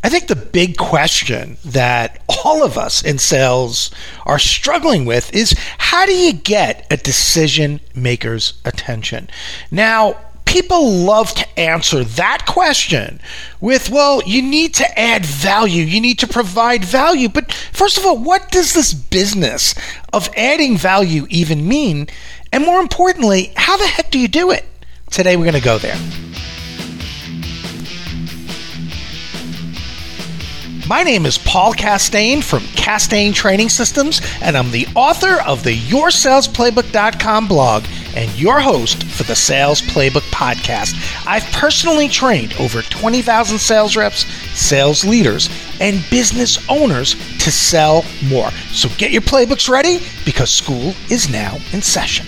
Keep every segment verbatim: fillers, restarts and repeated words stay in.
I think the big question that all of us in sales are struggling with is, how do you get a decision maker's attention? Now, people love to answer that question with, well, you need to add value. You need to provide value. But first of all, what does this business of adding value even mean? And more importantly, how the heck do you do it? Today, we're going to go there. My name is Paul Castaigne from Castaigne Training Systems, and I'm the author of the your sales playbook dot com blog and your host for the Sales Playbook podcast. I've personally trained over twenty thousand sales reps, sales leaders, and business owners to sell more. So get your playbooks ready, because school is now in session.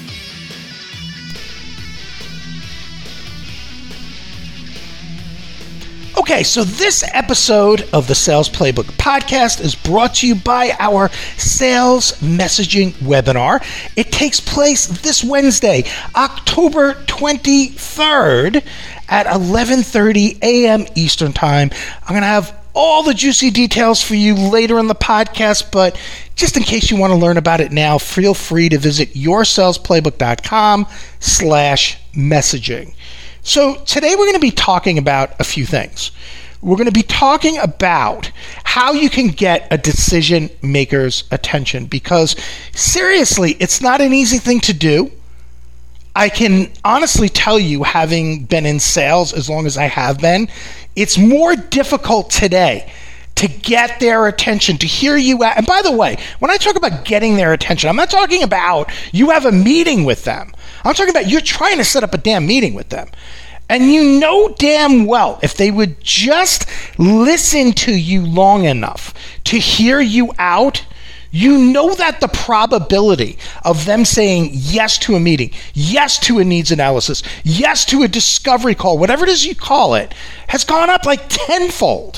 Okay, so this episode of the Sales Playbook podcast is brought to you by our sales messaging webinar. It takes place this Wednesday, October twenty-third at eleven thirty a.m. Eastern Time. I'm going to have all the juicy details for you later in the podcast, but just in case you want to learn about it now, feel free to visit your sales playbook dot com slash messaging. So today we're going to be talking about a few things. We're going to be talking about how you can get a decision maker's attention, because seriously, it's not an easy thing to do. I can honestly tell you, having been in sales as long as I have been, it's more difficult today to get their attention, to hear you out. And by the way, when I talk about getting their attention, I'm not talking about you have a meeting with them. I'm talking about you're trying to set up a damn meeting with them. And you know damn well, if they would just listen to you long enough to hear you out, you know that the probability of them saying yes to a meeting, yes to a needs analysis, yes to a discovery call, whatever it is you call it, has gone up like tenfold.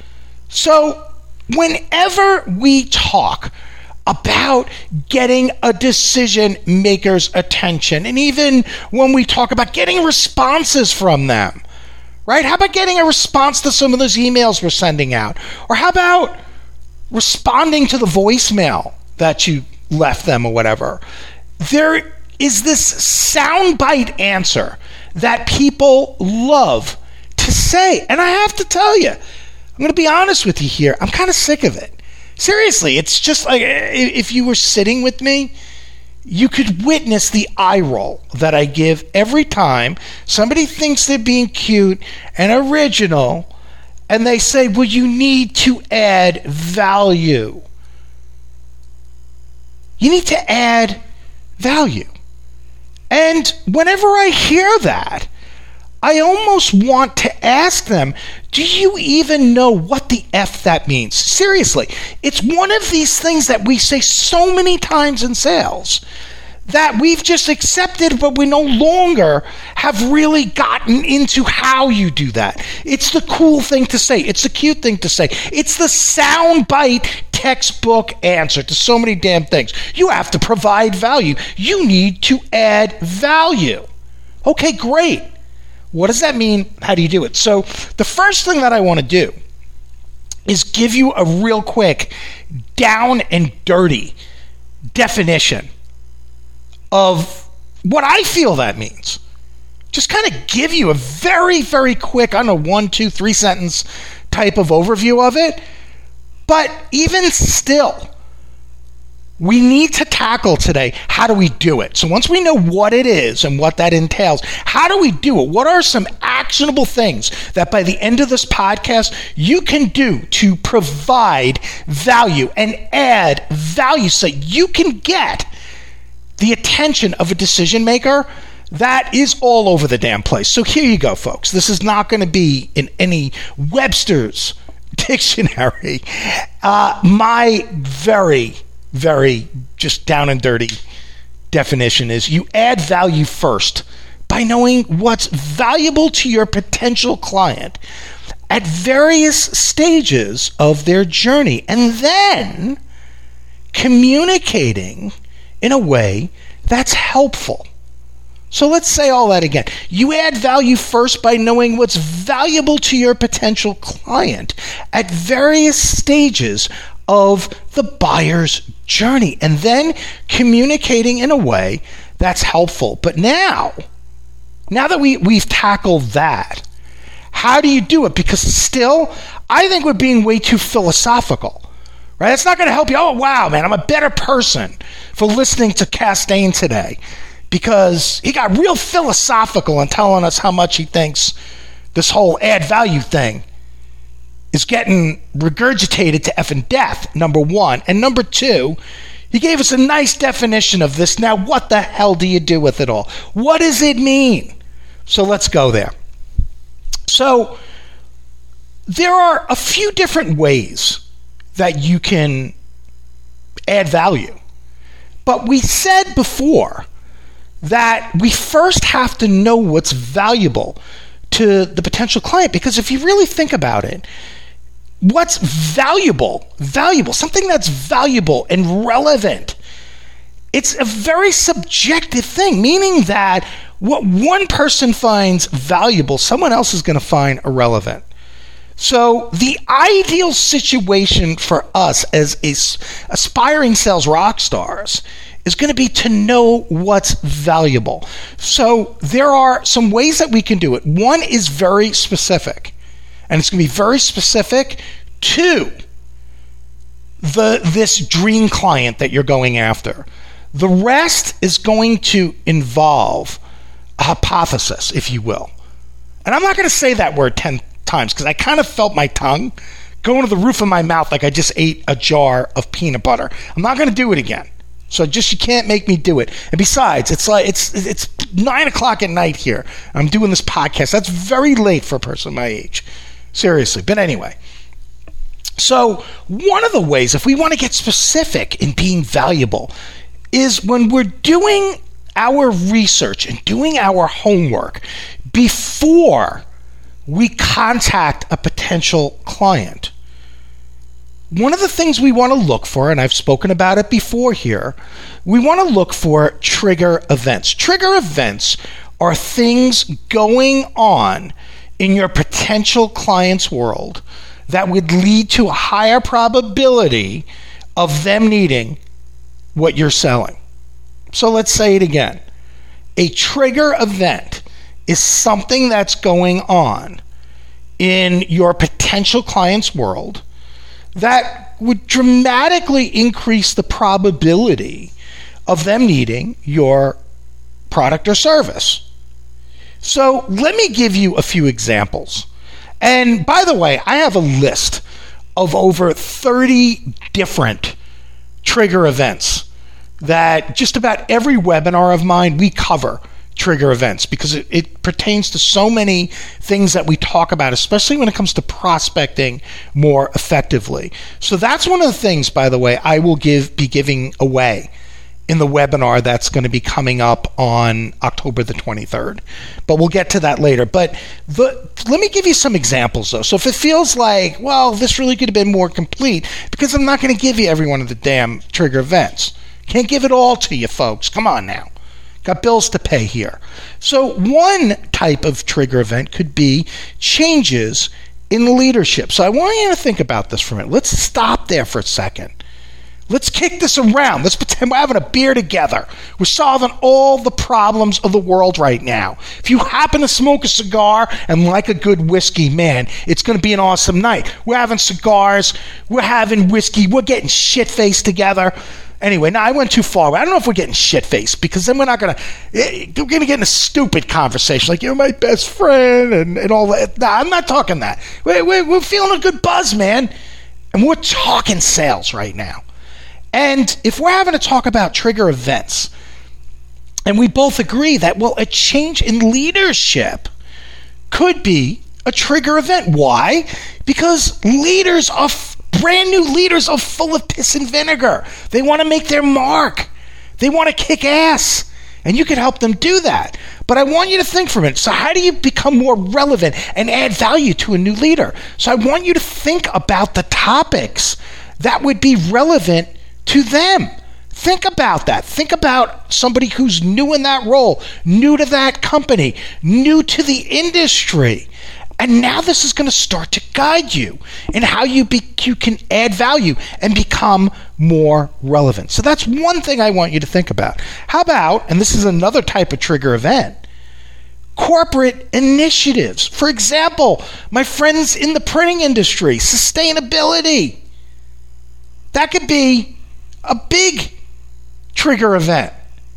So whenever we talk about getting a decision maker's attention, and even when we talk about getting responses from them, right? How about getting a response to some of those emails we're sending out? Or how about responding to the voicemail that you left them or whatever? There is this soundbite answer that people love to say. And I have to tell you, I'm going to be honest with you here, I'm kind of sick of it. Seriously, it's just like if you were sitting with me, you could witness the eye roll that I give every time somebody thinks they're being cute and original, and they say, well, you need to add value. You need to add value. And whenever I hear that, I almost want to ask them, do you even know what the F that means? Seriously, it's one of these things that we say so many times in sales that we've just accepted, but we no longer have really gotten into how you do that. It's the cool thing to say. It's the cute thing to say. It's the soundbite textbook answer to so many damn things. You have to provide value. You need to add value. Okay, great. What does that mean? How do you do it? So the first thing that I want to do is give you a real quick down and dirty definition of what I feel that means. Just kind of give you a very, very quick, I don't know, one, two, three sentence type of overview of it. But even still, we need to tackle today, how do we do it? So once we know what it is and what that entails, how do we do it? What are some actionable things that by the end of this podcast you can do to provide value and add value so you can get the attention of a decision maker that is all over the damn place? So here you go, folks. This is not going to be in any Webster's dictionary. Uh, my very very just down and dirty definition is you add value first by knowing what's valuable to your potential client at various stages of their journey, and then communicating in a way that's helpful. So let's say all that again. You add value first by knowing what's valuable to your potential client at various stages of the buyer's journey, and then communicating in a way that's helpful. But now, now that we, we've tackled that, how do you do it? Because still, I think we're being way too philosophical, right? It's not going to help you. Oh, wow, man, I'm a better person for listening to Castaigne today, because he got real philosophical in telling us how much he thinks this whole add value thing is getting regurgitated to effing death, number one. And number two, he gave us a nice definition of this. Now, what the hell do you do with it all? What does it mean? So let's go there. So there are a few different ways that you can add value. But we said before that we first have to know what's valuable to the potential client, because if you really think about it, what's valuable, valuable, something that's valuable and relevant, it's a very subjective thing, meaning that what one person finds valuable, someone else is going to find irrelevant. So the ideal situation for us as aspiring sales rock stars is going to be to know what's valuable. So there are some ways that we can do it. One is very specific, and it's going to be very specific to the this dream client that you're going after. The rest is going to involve a hypothesis, if you will. And I'm not going to say that word ten times because I kind of felt my tongue going to the roof of my mouth like I just ate a jar of peanut butter. I'm not going to do it again. So just, you can't make me do it. And besides, it's like it's it's nine o'clock at night here. I'm doing this podcast. That's very late for a person my age. Seriously. But anyway. So one of the ways, if we want to get specific in being valuable, is when we're doing our research and doing our homework before we contact a potential client. One of the things we want to look for, and I've spoken about it before here, we want to look for trigger events. Trigger events are things going on in your potential client's world that would lead to a higher probability of them needing what you're selling. So let's say it again. A trigger event is something that's going on in your potential client's world that would dramatically increase the probability of them needing your product or service. So let me give you a few examples. And by the way, I have a list of over thirty different trigger events that just about every webinar of mine we cover trigger events, because it, it pertains to so many things that we talk about, especially when it comes to prospecting more effectively. So that's one of the things, by the way, I will give be giving away in the webinar that's going to be coming up on October the twenty-third. But we'll get to that later. But the, let me give you some examples, though. So if it feels like, well, this really could have been more complete, because I'm not going to give you every one of the damn trigger events. Can't give it all to you, folks. Come on now. Got bills to pay here. So one type of trigger event could be changes in leadership. So I want you to think about this for a minute. Let's stop there for a second. Let's kick this around. Let's pretend we're having a beer together. We're solving all the problems of the world right now. If you happen to smoke a cigar and like a good whiskey, man, it's going to be an awesome night. We're having cigars. We're having whiskey. We're getting shit-faced together. Anyway, now I went too far. I don't know if we're getting shit-faced, because then we're not going to, we're going to get in a stupid conversation like, you're my best friend and, and all that. No, I'm not talking that. We're, we're, we're feeling a good buzz, man. And we're talking sales right now. And if we're having to talk about trigger events, and we both agree that, well, a change in leadership could be a trigger event. Why? Because leaders are brand new leaders are full of piss and vinegar. They want to make their mark. They want to kick ass. And you can help them do that. But I want you to think for a minute. So how do you become more relevant and add value to a new leader? So I want you to think about the topics that would be relevant to them. Think about that. Think about somebody who's new in that role, new to that company, new to the industry. And now this is going to start to guide you in how you be, you can add value and become more relevant. So that's one thing I want you to think about. How about, and this is another type of trigger event, corporate initiatives. For example, my friends in the printing industry, sustainability. That could be a big trigger event.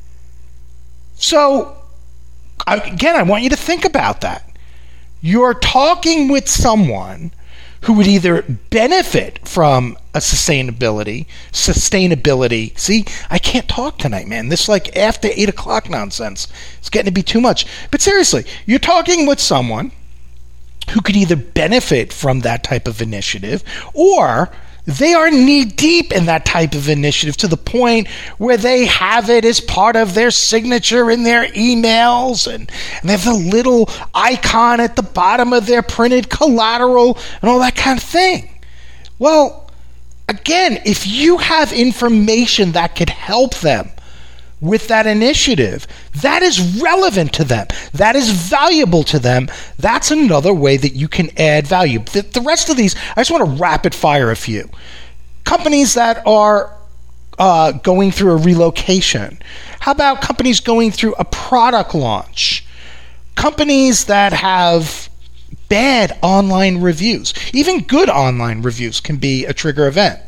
So, again, I want you to think about that. You're talking with someone who would either benefit from a sustainability, sustainability. See, I can't talk tonight, man. This like after eight o'clock nonsense. It's getting to be too much. But seriously, you're talking with someone who could either benefit from that type of initiative, or they are knee-deep in that type of initiative to the point where they have it as part of their signature in their emails, and, and they have the little icon at the bottom of their printed collateral and all that kind of thing. Well, again, if you have information that could help them with that initiative, that is relevant to them, that is valuable to them, that's another way that you can add value. The, the rest of these, I just want to rapid fire a few. Companies that are uh, going through a relocation. How about companies going through a product launch? Companies that have bad online reviews. Even good online reviews can be a trigger event.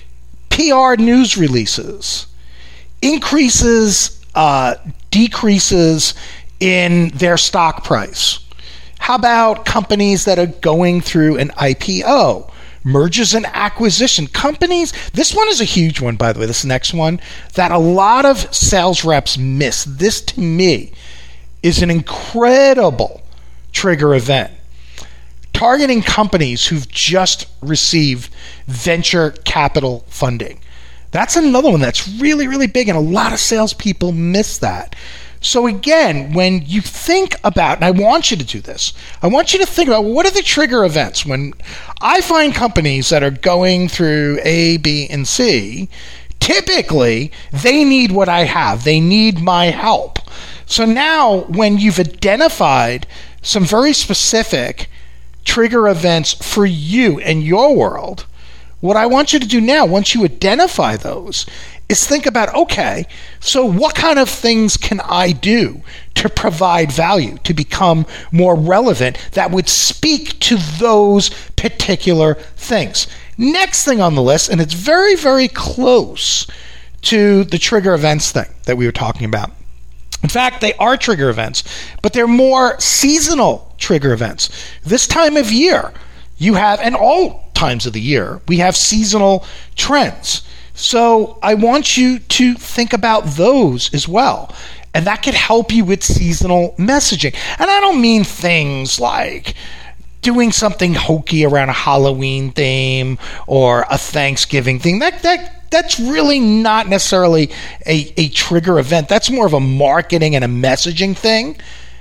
P R news releases. Increases, uh, decreases in their stock price. How about companies that are going through an I P O? Mergers and acquisition. Companies, this one is a huge one, by the way, this next one, that a lot of sales reps miss. This, to me, is an incredible trigger event. Targeting companies who've just received venture capital funding. That's another one that's really, really big, and a lot of salespeople miss that. So again, when you think about, and I want you to do this, I want you to think about what are the trigger events. When I find companies that are going through A, B, and C, typically they need what I have. They need my help. So now when you've identified some very specific trigger events for you and your world, what I want you to do now, once you identify those, is think about, okay, so what kind of things can I do to provide value, to become more relevant that would speak to those particular things? Next thing on the list, and it's very, very close to the trigger events thing that we were talking about. In fact, they are trigger events, but they're more seasonal trigger events. This time of year, you have, and all times of the year, we have seasonal trends. So I want you to think about those as well. And that could help you with seasonal messaging. And I don't mean things like doing something hokey around a Halloween theme or a Thanksgiving theme. That that that's really not necessarily a, a trigger event. That's more of a marketing and a messaging thing.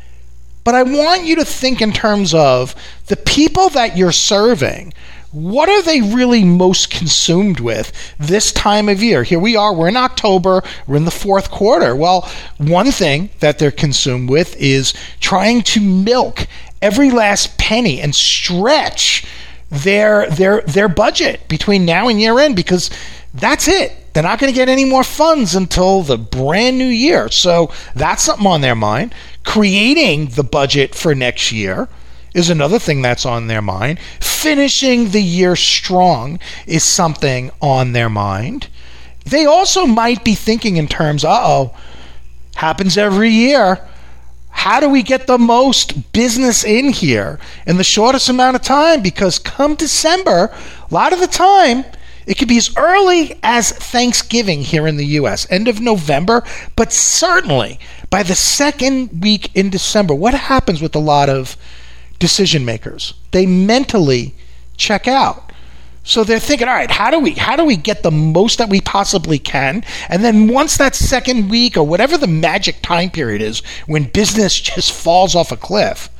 But I want you to think in terms of the people that you're serving. What are they really most consumed with this time of year? Here we are, we're in October, we're in the fourth quarter. Well, one thing that they're consumed with is trying to milk every last penny and stretch their their their budget between now and year end, because that's it. They're not going to get any more funds until the brand new year. So that's something on their mind. Creating the budget for next year is another thing that's on their mind. Finishing the year strong is something on their mind. They also might be thinking in terms, uh-oh, happens every year. How do we get the most business in here in the shortest amount of time? Because come December, a lot of the time, it could be as early as Thanksgiving here in the U S, end of November, but certainly by the second week in December. What happens with a lot of decision makers? They mentally check out. So they're thinking, all right, how do we how do we get the most that we possibly can? And then once that second week or whatever the magic time period is when business just falls off a cliff,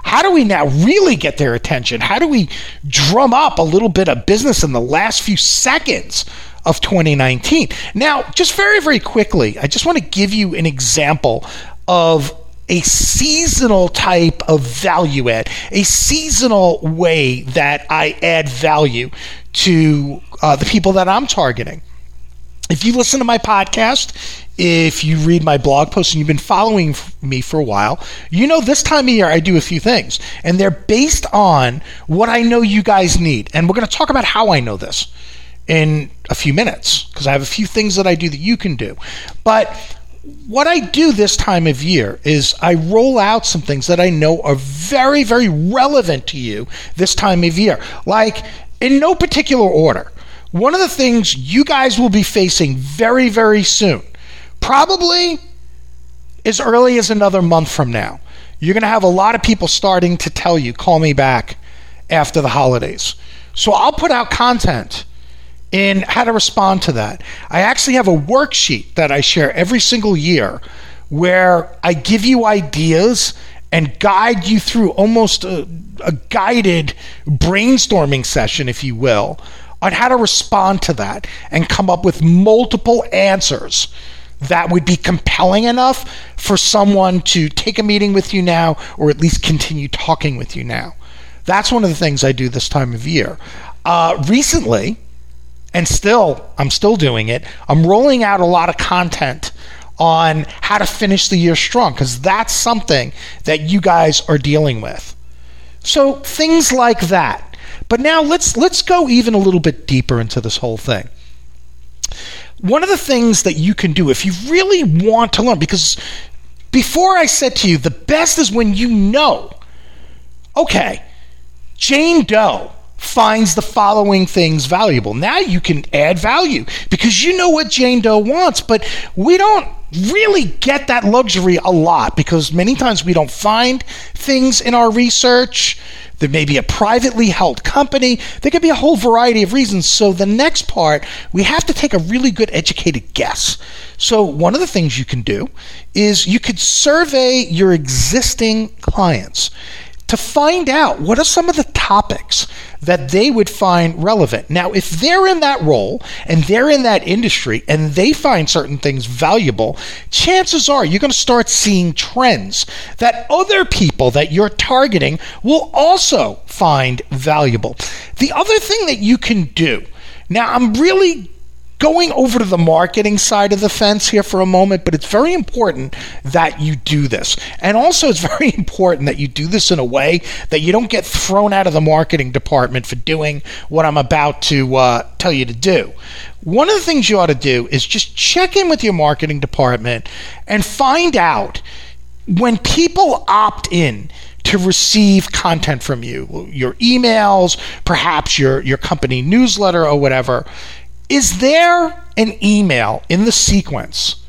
how do we now really get their attention? How do we drum up a little bit of business in the last few seconds of twenty nineteen? Now, just very, very quickly, I just want to give you an example of a seasonal type of value add, a seasonal way that I add value to uh, the people that I'm targeting. If you listen to my podcast, if you read my blog posts and you've been following me for a while, you know this time of year I do a few things, and they're based on what I know you guys need. And we're going to talk about how I know this in a few minutes, because I have a few things that I do that you can do. But what I do this time of year is I roll out some things that I know are very, very relevant to you this time of year. Like, in no particular order, one of the things you guys will be facing very, very soon, probably as early as another month from now, you're going to have a lot of people starting to tell you, call me back after the holidays. So I'll put out content in how to respond to that. I actually have a worksheet that I share every single year where I give you ideas and guide you through almost a, a guided brainstorming session, if you will, on how to respond to that and come up with multiple answers that would be compelling enough for someone to take a meeting with you now, or at least continue talking with you now. That's one of the things I do this time of year. Uh, recently, and still, I'm still doing it, I'm rolling out a lot of content on how to finish the year strong, because that's something that you guys are dealing with. So things like that. But now let's let's go even a little bit deeper into this whole thing. One of the things that you can do if you really want to learn, because before I said to you, the best is when you know, okay, Jane Doe finds the following things valuable. Now you can add value because you know what Jane Doe wants, but we don't really get that luxury a lot because many times we don't find things in our research. There may be a privately held company. There could be a whole variety of reasons. So the next part, we have to take a really good educated guess. So one of the things you can do is you could survey your existing clients to find out what are some of the topics that they would find relevant. Now, if they're in that role and they're in that industry and they find certain things valuable, chances are you're going to start seeing trends that other people that you're targeting will also find valuable. The other thing that you can do, now I'm really going over to the marketing side of the fence here for a moment, but it's very important that you do this. And also it's very important that you do this in a way that you don't get thrown out of the marketing department for doing what I'm about to uh, tell you to do. One of the things you ought to do is just check in with your marketing department and find out when people opt in to receive content from you, your emails, perhaps your, your company newsletter or whatever. Is there an email in the sequence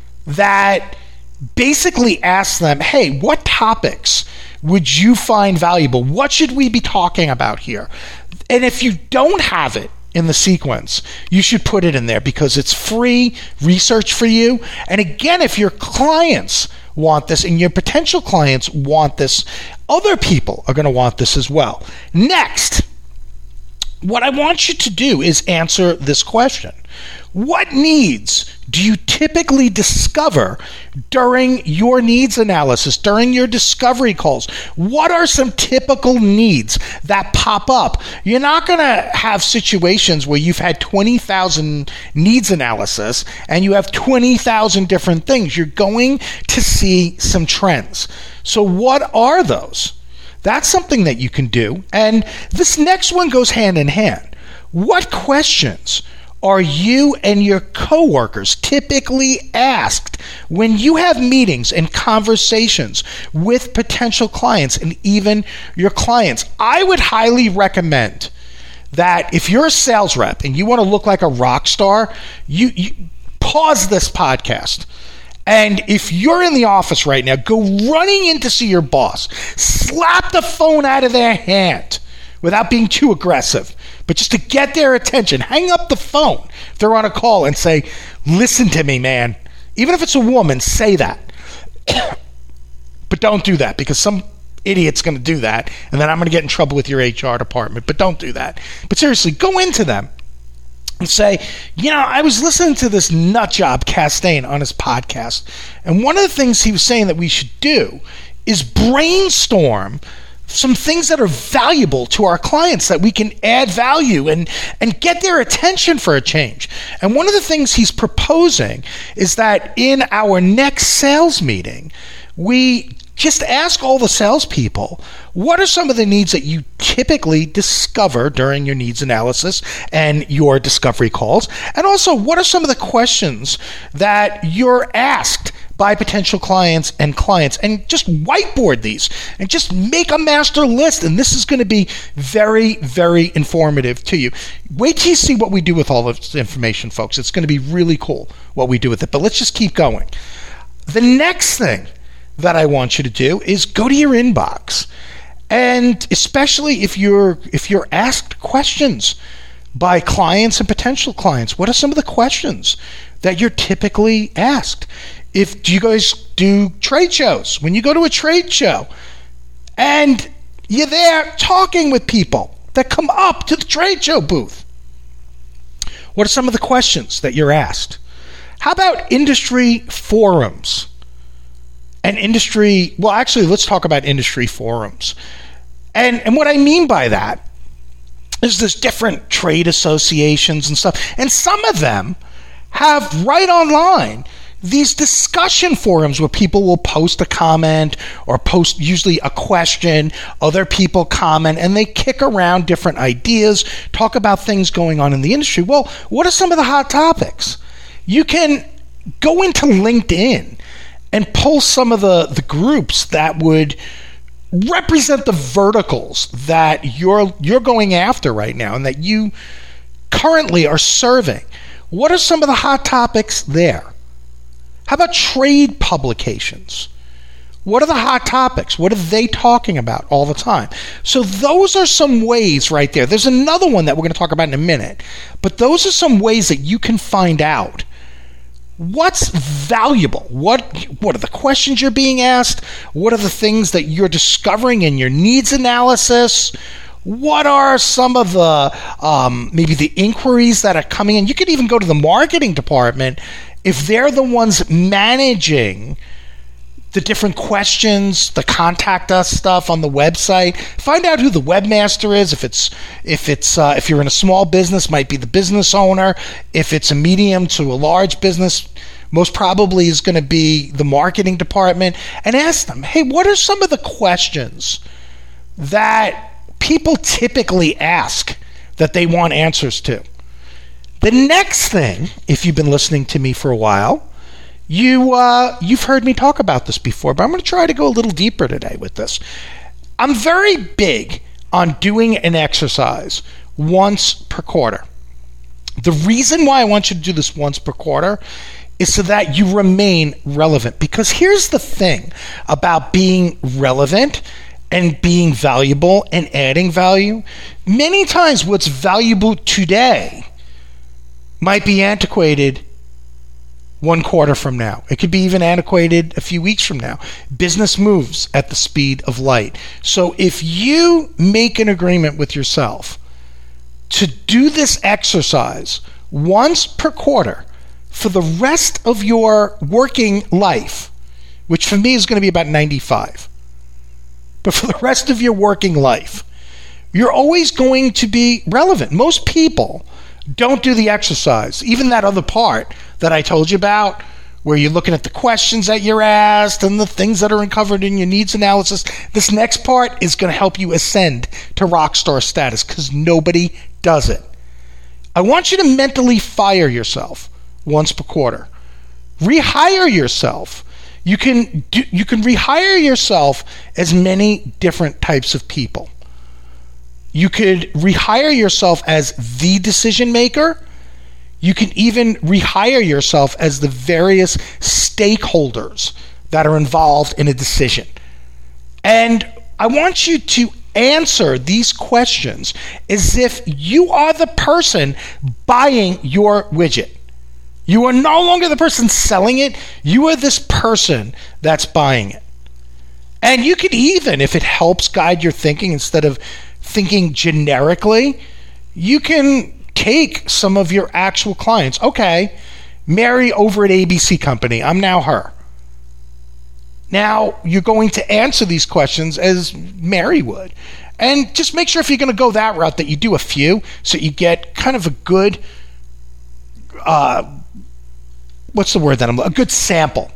that basically asks them, hey, what topics would you find valuable? What should we be talking about here? And if you don't have it in the sequence, you should put it in there because it's free research for you. And again, if your clients want this and your potential clients want this, other people are going to want this as well. Next, what I want you to do is answer this question. What needs do you typically discover during your needs analysis, during your discovery calls? What are some typical needs that pop up? You're not going to have situations where you've had twenty thousand needs analysis and you have twenty thousand different things. You're going to see some trends. So what are those? That's something that you can do. And this next one goes hand in hand. What questions are you and your coworkers typically asked when you have meetings and conversations with potential clients and even your clients? I would highly recommend that if you're a sales rep and you want to look like a rock star, you, you pause this podcast. And if you're in the office right now, go running in to see your boss. Slap the phone out of their hand without being too aggressive, but just to get their attention. Hang up the phone if they're on a call and say, listen to me, man. Even if it's a woman, say that. But don't do that because some idiot's going to do that, and then I'm going to get in trouble with your H R department. But don't do that. But seriously, go into them and say, you know, I was listening to this nut job Castaigne on his podcast, and one of the things he was saying that we should do is brainstorm some things that are valuable to our clients that we can add value and, and get their attention for a change. And one of the things he's proposing is that in our next sales meeting, we just ask all the salespeople, what are some of the needs that you typically discover during your needs analysis and your discovery calls? And also, what are some of the questions that you're asked by potential clients and clients? And just whiteboard these and just make a master list. And this is going to be very, very informative to you. Wait till you see what we do with all of this information, folks. It's going to be really cool what we do with it. But let's just keep going. The next thing that I want you to do is go to your inbox, and especially if you're if you're asked questions by clients and potential clients, what are some of the questions that you're typically asked? If do you guys do trade shows? When you go to a trade show and you're there talking with people that come up to the trade show booth, what are some of the questions that you're asked? How about industry forums? And industry, well, actually, let's talk about industry forums. And and what I mean by that is there's different trade associations and stuff. And some of them have right online these discussion forums where people will post a comment or post usually a question, other people comment, and they kick around different ideas, talk about things going on in the industry. Well, what are some of the hot topics? You can go into LinkedIn and pull some of the, the groups that would represent the verticals that you're you're going after right now and that you currently are serving. What are some of the hot topics there? How about trade publications? What are the hot topics? What are they talking about all the time? So those are some ways right there. There's another one that we're going to talk about in a minute, but those are some ways that you can find out what's valuable. What what are the questions you're being asked? What are the things that you're discovering in your needs analysis? What are some of the um, maybe the inquiries that are coming in? You could even go to the marketing department if they're the ones managing the different questions, the contact us stuff on the website. Find out who the webmaster is. If it's if it's uh, if you're in a small business, might be the business owner. If it's a medium to a large business, most probably is going to be the marketing department. And ask them, hey, what are some of the questions that people typically ask that they want answers to? The next thing, if you've been listening to me for a while, You, uh, you've heard me talk about this before, but I'm going to try to go a little deeper today with this. I'm very big on doing an exercise once per quarter. The reason why I want you to do this once per quarter is so that you remain relevant. Because here's the thing about being relevant and being valuable and adding value. Many times what's valuable today might be antiquated one quarter from now. It could be even antiquated a few weeks from now. Business moves at the speed of light. So if you make an agreement with yourself to do this exercise once per quarter for the rest of your working life, which for me is going to be about ninety-five, but for the rest of your working life, you're always going to be relevant. Most people don't do the exercise, even that other part that I told you about, where you're looking at the questions that you're asked and the things that are uncovered in your needs analysis. This next part is going to help you ascend to rock star status because nobody does it. I want you to mentally fire yourself once per quarter. Rehire yourself. You can do, you can rehire yourself as many different types of people. You could rehire yourself as the decision maker. You can even rehire yourself as the various stakeholders that are involved in a decision. And I want you to answer these questions as if you are the person buying your widget. You are no longer the person selling it. You are this person that's buying it. And you could even, if it helps guide your thinking instead of thinking generically, you can take some of your actual clients. Okay, Mary over at A B C Company, I'm now her. Now you're going to answer these questions as Mary would. And just make sure if you're going to go that route that you do a few so you get kind of a good, uh, what's the word that I'm, a good sample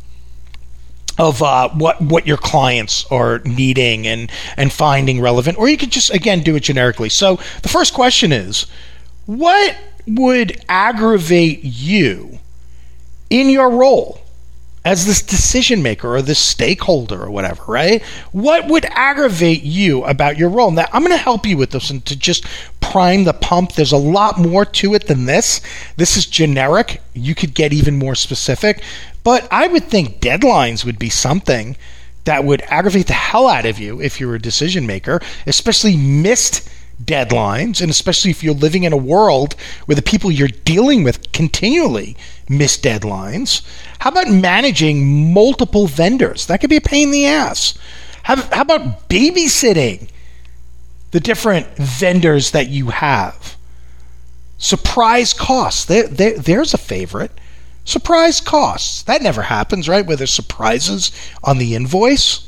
of uh, what what your clients are needing and, and finding relevant. Or you could just, again, do it generically. So the first question is, what would aggravate you in your role as this decision maker or this stakeholder or whatever, right? What would aggravate you about your role? Now, I'm going to help you with this and to just prime the pump. There's a lot more to it than this. This is generic. You could get even more specific. But I would think deadlines would be something that would aggravate the hell out of you if you're a decision maker, especially missed deadlines, and especially if you're living in a world where the people you're dealing with continually miss deadlines. How about managing multiple vendors? That could be a pain in the ass. How, how about babysitting the different vendors that you have? Surprise costs. There, there, there's a favorite. Surprise costs. That never happens, right? Where there's surprises on the invoice.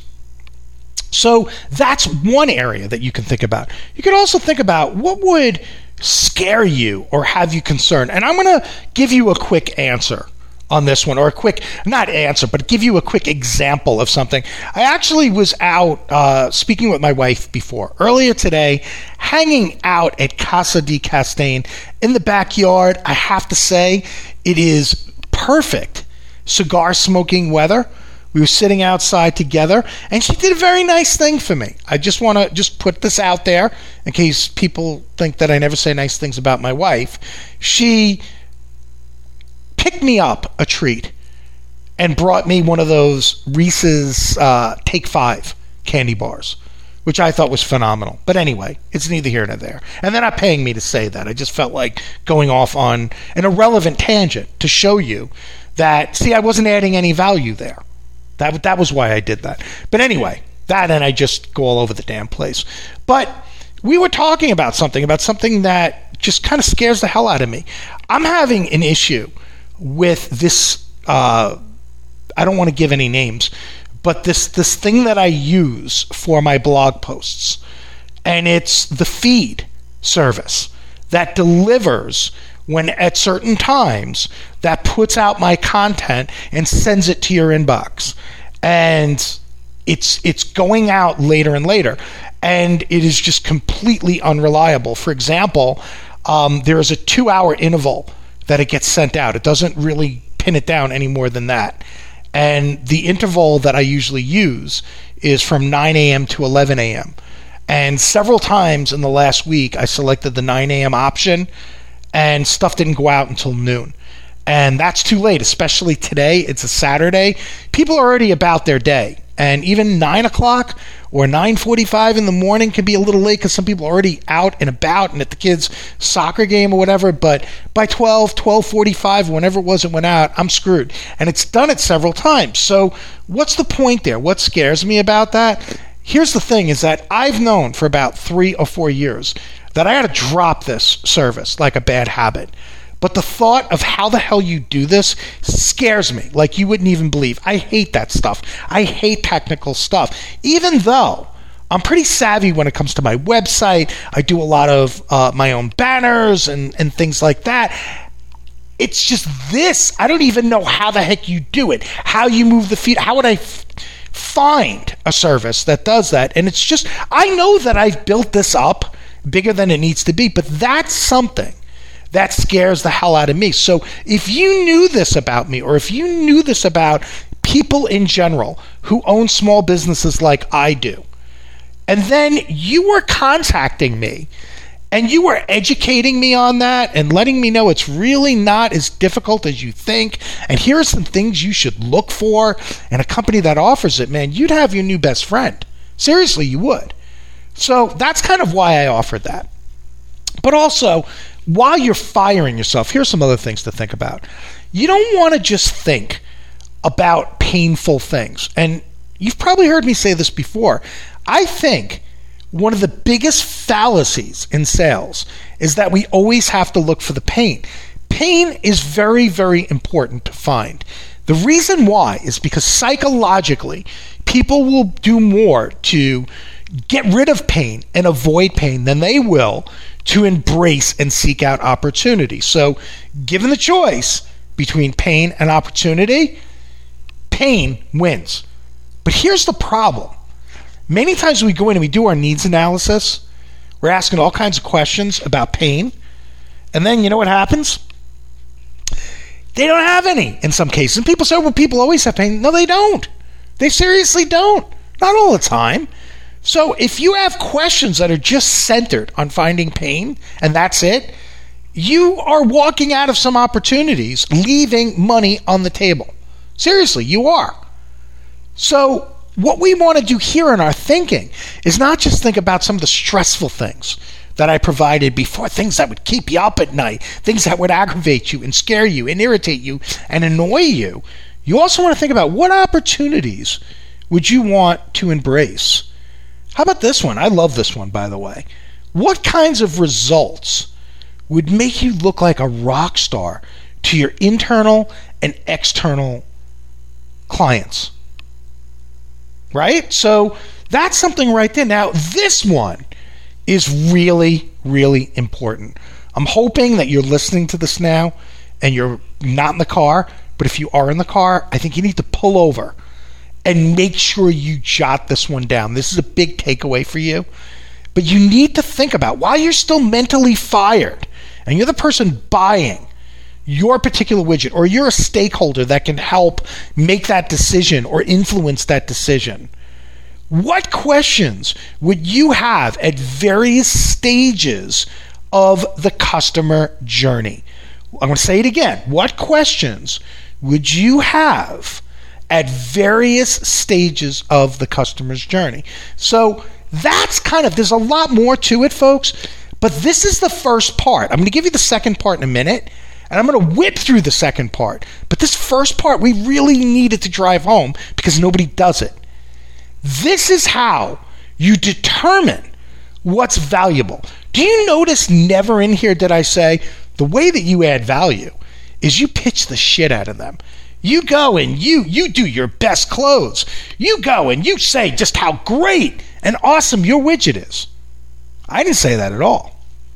So that's one area that you can think about. You could also think about what would scare you or have you concerned. And I'm going to give you a quick answer on this one, or a quick, not answer, but give you a quick example of something. I actually was out uh, speaking with my wife before, earlier today, hanging out at Casa di Castaigne in the backyard. I have to say, it is perfect cigar smoking weather. We were sitting outside together, and she did a very nice thing for me. I just want to just put this out there in case people think that I never say nice things about my wife. She picked me up a treat and brought me one of those Reese's uh, Take Five candy bars, which I thought was phenomenal. But anyway, it's neither here nor there. And they're not paying me to say that. I just felt like going off on an irrelevant tangent to show you that, see, I wasn't adding any value there. That that was why I did that. But anyway, that and I just go all over the damn place. But we were talking about something, about something that just kind of scares the hell out of me. I'm having an issue with this, uh, I don't want to give any names, but this, this thing that I use for my blog posts. And it's the feed service that delivers when at certain times that puts out my content and sends it to your inbox. And it's it's going out later and later. And it is just completely unreliable. For example, um, there is a two-hour interval that it gets sent out. It doesn't really pin it down any more than that. And the interval that I usually use is from nine a.m. to eleven a.m. And several times in the last week, I selected the nine a.m. option, and stuff didn't go out until noon. And that's too late, especially today. It's a Saturday. People are already about their day. And even nine o'clock or nine forty-five in the morning can be a little late because some people are already out and about and at the kids' soccer game or whatever. But by twelve, twelve forty-five, whenever it was it went out, I'm screwed. And it's done it several times. So what's the point there? What scares me about that? Here's the thing, is that I've known for about three or four years that I had to drop this service like a bad habit. But the thought of how the hell you do this scares me like you wouldn't even believe. I hate that stuff. I hate technical stuff. Even though I'm pretty savvy when it comes to my website, I do a lot of uh, my own banners and, and things like that. It's just this. I don't even know how the heck you do it, how you move the feed. How would I f- find a service that does that? And it's just, I know that I've built this up bigger than it needs to be, but that's something that scares the hell out of me. So if you knew this about me, or if you knew this about people in general who own small businesses like I do, and then you were contacting me and you were educating me on that and letting me know it's really not as difficult as you think, and here are some things you should look for in a company that offers it, man, you'd have your new best friend. Seriously, you would. So that's kind of why I offered that. But also, while you're firing yourself, here's some other things to think about. You don't want to just think about painful things. And, you've probably heard me say this before. I think one of the biggest fallacies in sales is that we always have to look for the pain. Pain is very, very important to find. The reason why is because psychologically, people will do more to get rid of pain and avoid pain than they will to embrace and seek out opportunity. So, given the choice between pain and opportunity, pain wins. But here's the problem. Many times we go in and we do our needs analysis, we're asking all kinds of questions about pain, and then you know what happens? They don't have any in some cases. And people say, well, people always have pain. No, they don't. They seriously don't. Not all the time. So if you have questions that are just centered on finding pain, and that's it, you are walking out of some opportunities, leaving money on the table. Seriously, you are. So what we want to do here in our thinking is not just think about some of the stressful things that I provided before, things that would keep you up at night, things that would aggravate you and scare you and irritate you and annoy you. You also want to think about what opportunities would you want to embrace. How about this one? I love this one, by the way. What kinds of results would make you look like a rock star to your internal and external clients? Right? So that's something right there. Now, this one is really, really important. I'm hoping that you're listening to this now and you're not in the car, but if you are in the car, I think you need to pull over and make sure you jot this one down. This is a big takeaway for you. But you need to think about, while you're still mentally fired and you're the person buying your particular widget, or you're a stakeholder that can help make that decision or influence that decision, what questions would you have at various stages of the customer journey? I'm going to say it again. What questions would you have at various stages of the customer's journey? So that's kind of, there's a lot more to it, folks, but this is the first part. I'm going to give you the second part in a minute, and I'm going to whip through the second part. But this first part, we really needed to drive home because nobody does it. This is how you determine what's valuable. Do you notice never in here did I say the way that you add value is you pitch the shit out of them? You go and you you do your best clothes. You go and you say just how great and awesome your widget is. I didn't say that at all.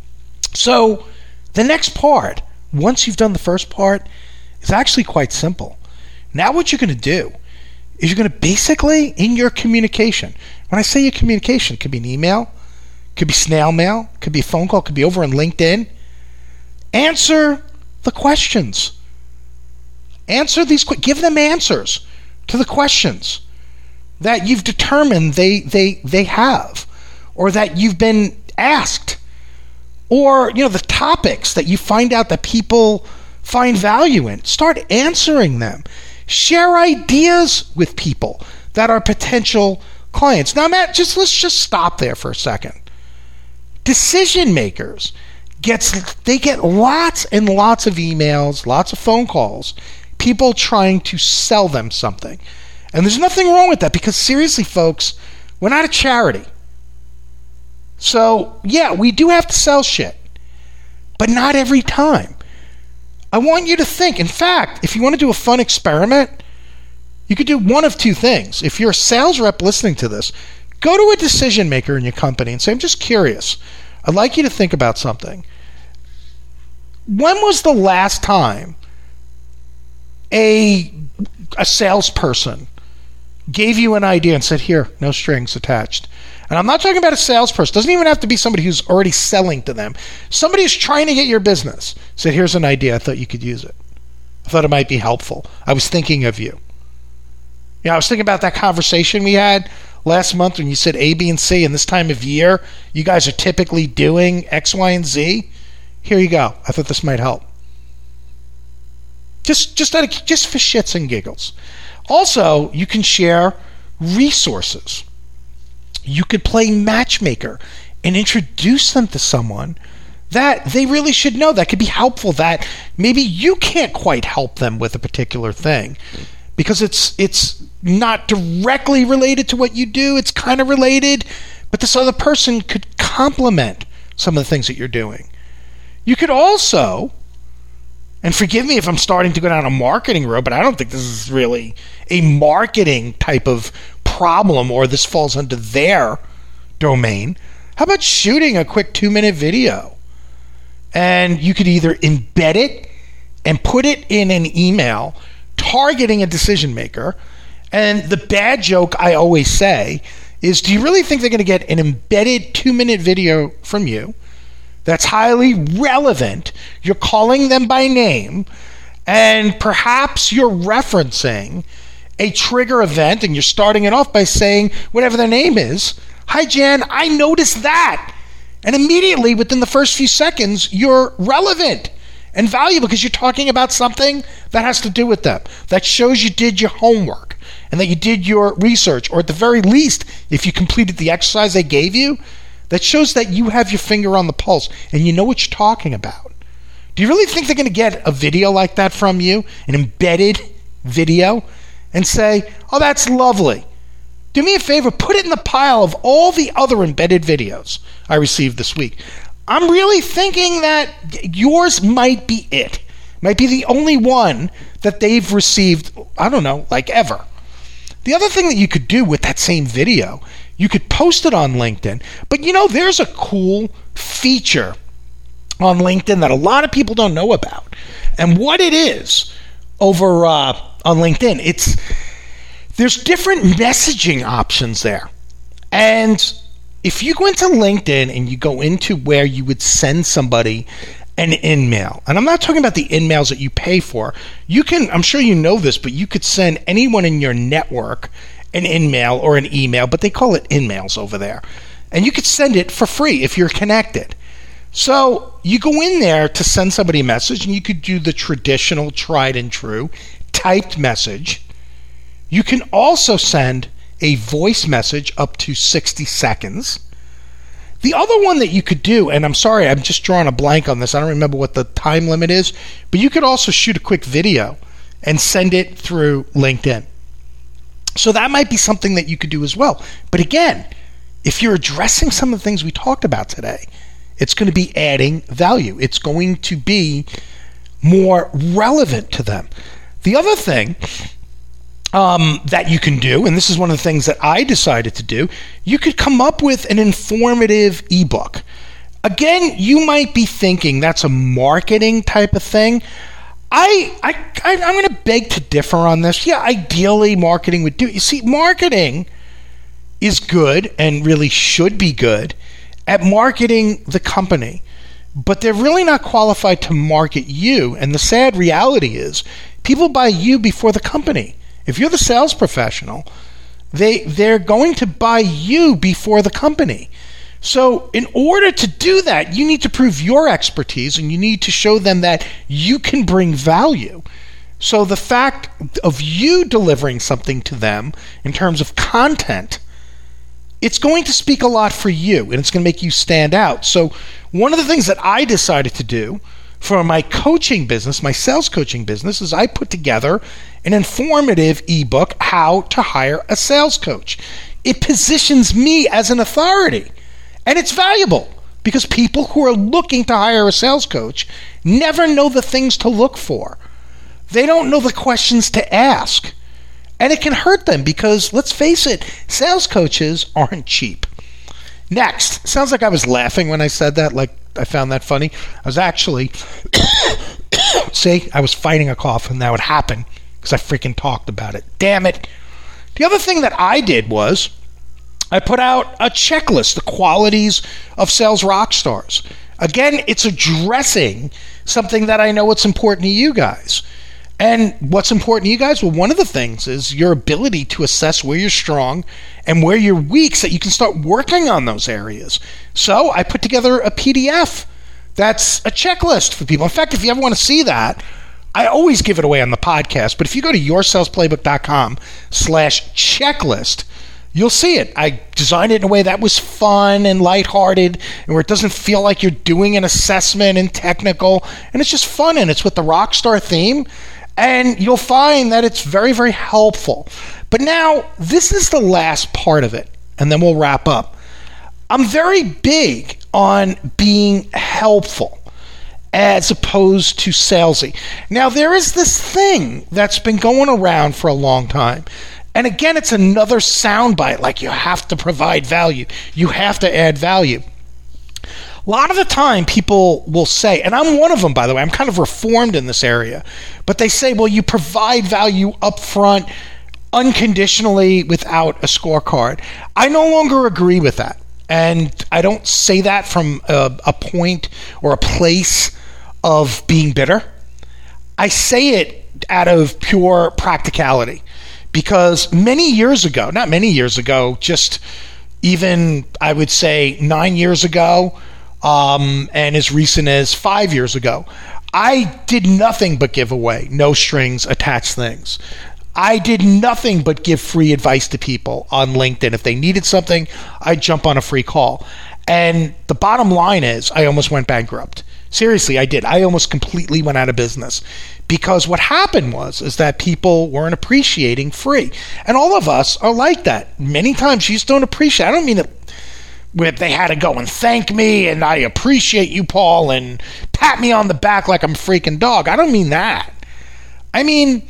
So the next part, once you've done the first part, is actually quite simple. Now what you're going to do is you're going to basically, in your communication, when I say your communication, it could be an email, could be snail mail, could be a phone call, could be over on LinkedIn, answer the questions. Answer these, give them answers to the questions that you've determined they they they have, or that you've been asked, or you know the topics that you find out that people find value in. Start answering them. Share ideas with people that are potential clients. Now, Matt, just let's just stop there for a second. Decision makers gets they get lots and lots of emails, lots of phone calls, people trying to sell them something. And there's nothing wrong with that because seriously, folks, we're not a charity. So, yeah, we do have to sell shit, but not every time. I want you to think. In fact, if you want to do a fun experiment, you could do one of two things. If you're a sales rep listening to this, go to a decision maker in your company and say, I'm just curious. I'd like you to think about something. When was the last time a a salesperson gave you an idea and said, here, no strings attached? And I'm not talking about a salesperson. It doesn't even have to be somebody who's already selling to them. Somebody who's trying to get your business said, here's an idea. I thought you could use it. I thought it might be helpful. I was thinking of you. You know, I was thinking about that conversation we had last month when you said A, B, and C, and this time of year, you guys are typically doing X, Y, and Z. Here you go. I thought this might help. Just, just, out of, just for shits and giggles. Also, you can share resources. You could play matchmaker and introduce them to someone that they really should know, that could be helpful, that maybe you can't quite help them with a particular thing. because it's it's not directly related to what you do. It's kind of related, but this other person could complement some of the things that you're doing. You could also, and forgive me if I'm starting to go down a marketing road, but I don't think this is really a marketing type of problem, or this falls under their domain. How about shooting a quick two-minute video? And you could either embed it and put it in an email targeting a decision maker. And the bad joke I always say is, do you really think they're going to get an embedded two-minute video from you that's highly relevant? You're calling them by name, and perhaps you're referencing a trigger event, and you're starting it off by saying whatever their name is. Hi, Jan, I noticed that. And immediately, within the first few seconds, you're relevant and valuable because you're talking about something that has to do with them, that shows you did your homework and that you did your research, or at the very least, if you completed the exercise they gave you, that shows that you have your finger on the pulse and you know what you're talking about. Do you really think they're going to get a video like that from you, an embedded video, and say, oh, that's lovely? Do me a favor, put it in the pile of all the other embedded videos I received this week. I'm really thinking that yours might be it. Might be the only one that they've received, I don't know, like ever. The other thing that you could do with that same video, you could post it on LinkedIn. But you know, there's a cool feature on LinkedIn that a lot of people don't know about. And what it is over uh, on LinkedIn, it's there's different messaging options there. And if you go into LinkedIn and you go into where you would send somebody an in-mail, and I'm not talking about the in-mails that you pay for. You can, I'm sure you know this, but you could send anyone in your network an in-mail or an email, but they call it in-mails over there. And you could send it for free if you're connected. So you go in there to send somebody a message, and you could do the traditional tried and true typed message. You can also send a voice message up to sixty seconds. The other one that you could do, and I'm sorry, I'm just drawing a blank on this. I don't remember what the time limit is, but you could also shoot a quick video and send it through LinkedIn. So that might be something that you could do as well. But again, if you're addressing some of the things we talked about today, it's going to be adding value. It's going to be more relevant to them. The other thing Um, that you can do, and this is one of the things that I decided to do, you could come up with an informative ebook. Again, you might be thinking that's a marketing type of thing. I, I, I I'm going to beg to differ on this. Yeah, ideally marketing would do. You see, marketing is good and really should be good at marketing the company, but they're really not qualified to market you. And the sad reality is people buy you before the company. If you're the sales professional, they, they're going to buy you before the company. So in order to do that, you need to prove your expertise, and you need to show them that you can bring value. So the fact of you delivering something to them in terms of content, it's going to speak a lot for you, and it's going to make you stand out. So one of the things that I decided to do for my coaching business, my sales coaching business, is I put together an informative ebook, How to Hire a Sales Coach. It positions me as an authority, and it's valuable because people who are looking to hire a sales coach never know the things to look for. They don't know the questions to ask, and it can hurt them because, let's face it, sales coaches aren't cheap. Next, sounds like I was laughing when I said that, like I found that funny. I was actually, see, I was fighting a cough, and that would happen because I freaking talked about it. Damn it. The other thing that I did was I put out a checklist, the qualities of sales rock stars. Again, it's addressing something that I know what's important to you guys. And what's important to you guys? Well, one of the things is your ability to assess where you're strong and where you're weak so that you can start working on those areas. So I put together a P D F that's a checklist for people. In fact, if you ever want to see that, I always give it away on the podcast. But if you go to yoursalesplaybook.com slash checklist, you'll see it. I designed it in a way that was fun and lighthearted, and where it doesn't feel like you're doing an assessment and technical, and it's just fun, and it's with the Rockstar theme. And you'll find that it's very, very helpful. But now, this is the last part of it, and then we'll wrap up. I'm very big on being helpful as opposed to salesy. Now, there is this thing that's been going around for a long time. And again, it's another soundbite, like you have to provide value. You have to add value. A lot of the time people will say, and I'm one of them, by the way, I'm kind of reformed in this area, but they say, well, you provide value up front unconditionally without a scorecard. I no longer agree with that. And I don't say that from a, a point or a place of being bitter. I say it out of pure practicality. Because many years ago, not many years ago, just even, I would say, nine years ago, um, and as recent as five years ago, I did nothing but give away no strings attached things. I did nothing but give free advice to people on LinkedIn. If they needed something, I'd jump on a free call. And the bottom line is, I almost went bankrupt. Seriously, I did. I almost completely went out of business. Because what happened was is that people weren't appreciating free. And all of us are like that. Many times you just don't appreciate. I don't mean that they had to go and thank me and I appreciate you, Paul, and pat me on the back like I'm a freaking dog. I don't mean that. I mean,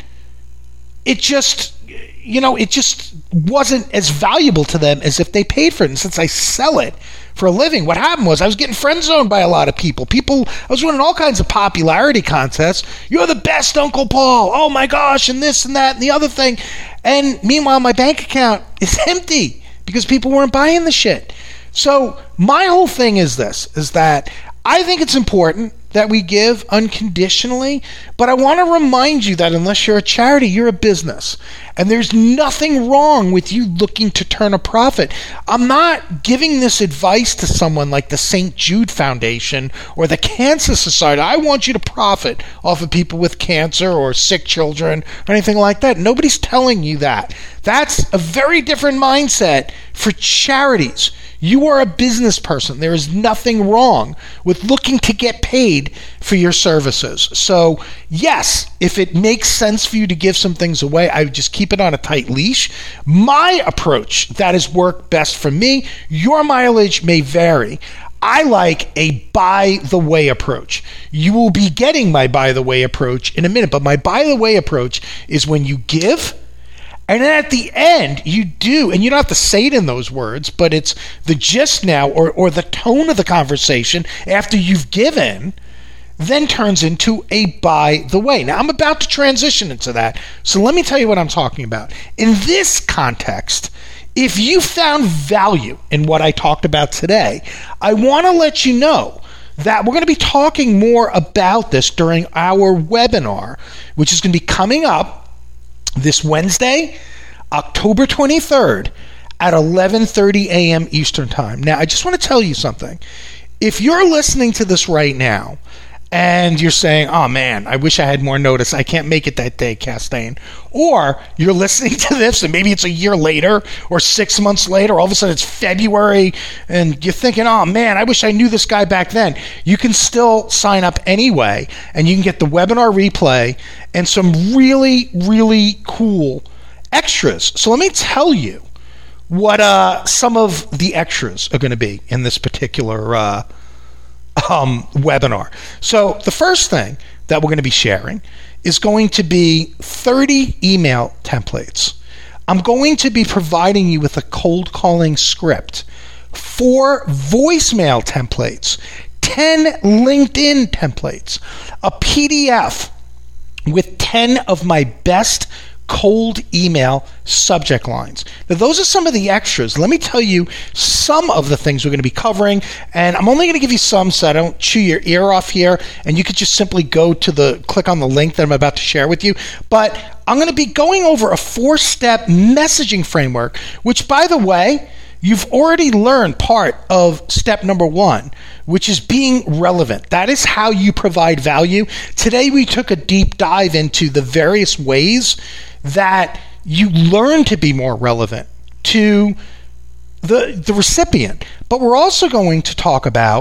it just, you know, it just wasn't as valuable to them as if they paid for it. And since I sell it for a living, what happened was I was getting friend zoned by a lot of people. People, I was winning all kinds of popularity contests. You're the best, Uncle Paul. Oh my gosh, and this and that and the other thing. And meanwhile, my bank account is empty because people weren't buying the shit. So my whole thing is this, is that I think it's important that we give unconditionally, but I want to remind you that unless you're a charity, you're a business. And there's nothing wrong with you looking to turn a profit. I'm not giving this advice to someone like the Saint Jude Foundation or the Cancer Society. I want you to profit off of people with cancer or sick children or anything like that. Nobody's telling you that. That's a very different mindset for charities. You are a business person. There is nothing wrong with looking to get paid for your services. So yes, if it makes sense for you to give some things away, I would just keep it on a tight leash. My approach that has worked best for me, your mileage may vary. I like a by the way approach. You will be getting my by the way approach in a minute, but my by the way approach is when you give, and then at the end, you do, and you don't have to say it in those words, but it's the gist now, or, or the tone of the conversation after you've given, then turns into a by the way. Now, I'm about to transition into that, so let me tell you what I'm talking about. In this context, if you found value in what I talked about today, I want to let you know that we're going to be talking more about this during our webinar, which is going to be coming up this Wednesday, October twenty-third at eleven thirty a.m. Eastern Time. Now, I just want to tell you something. If you're listening to this right now and you're saying, oh man, I wish I had more notice, I can't make it that day, Castaigne. Or you're listening to this and maybe it's a year later or six months later, all of a sudden it's February and you're thinking, oh man, I wish I knew this guy back then. You can still sign up anyway and you can get the webinar replay and some really, really cool extras. So let me tell you what uh, some of the extras are going to be in this particular uh Um, webinar. So the first thing that we're going to be sharing is going to be thirty email templates. I'm going to be providing you with a cold calling script, four voicemail templates, ten LinkedIn templates, a P D F with ten of my best cold email subject lines. Now, those are some of the extras. Let me tell you some of the things we're going to be covering, and I'm only going to give you some so I don't chew your ear off here, and you could just simply go to the, click on the link that I'm about to share with you. But I'm going to be going over a four-step messaging framework, which, by the way, you've already learned part of step number one, which is being relevant. That is how you provide value. Today, we took a deep dive into the various ways that you learn to be more relevant to the, the recipient. But we're also going to talk about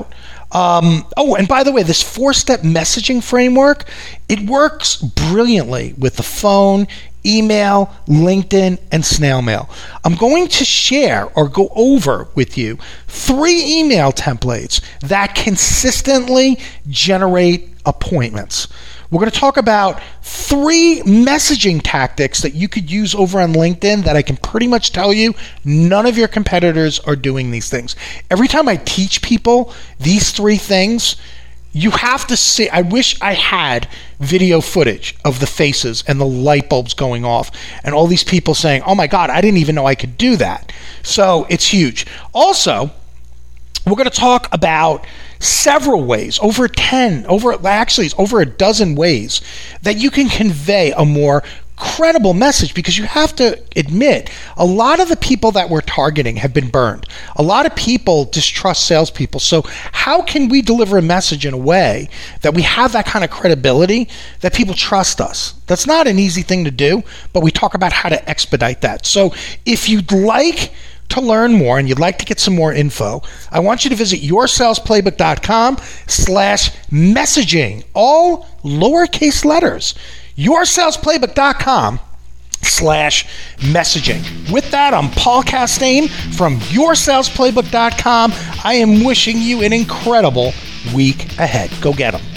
Um, oh, and by the way, this four-step messaging framework, it works brilliantly with the phone, email, LinkedIn, and snail mail. I'm going to share or go over with you three email templates that consistently generate appointments. We're going to talk about three messaging tactics that you could use over on LinkedIn that I can pretty much tell you none of your competitors are doing these things. Every time I teach people these three things, you have to see, I wish I had video footage of the faces and the light bulbs going off and all these people saying, oh my God, I didn't even know I could do that. So it's huge. Also, we're going to talk about several ways, over ten, over actually it's over a dozen ways that you can convey a more credible message, because you have to admit a lot of the people that we're targeting have been burned. A lot of people distrust salespeople. So how can we deliver a message in a way that we have that kind of credibility that people trust us? That's not an easy thing to do, but we talk about how to expedite that. So if you'd like to learn more and you'd like to get some more info, I want you to visit yoursalesplaybook.com slash messaging, all lowercase letters. yoursalesplaybook.com slash messaging. With that, I'm Paul Castaigne from your sales playbook dot com. I am wishing you an incredible week ahead. Go get them.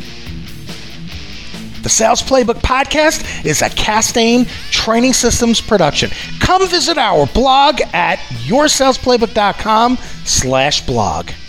The Sales Playbook Podcast is a Castaigne Training Systems production. Come visit our blog at yoursalesplaybook.com slash blog.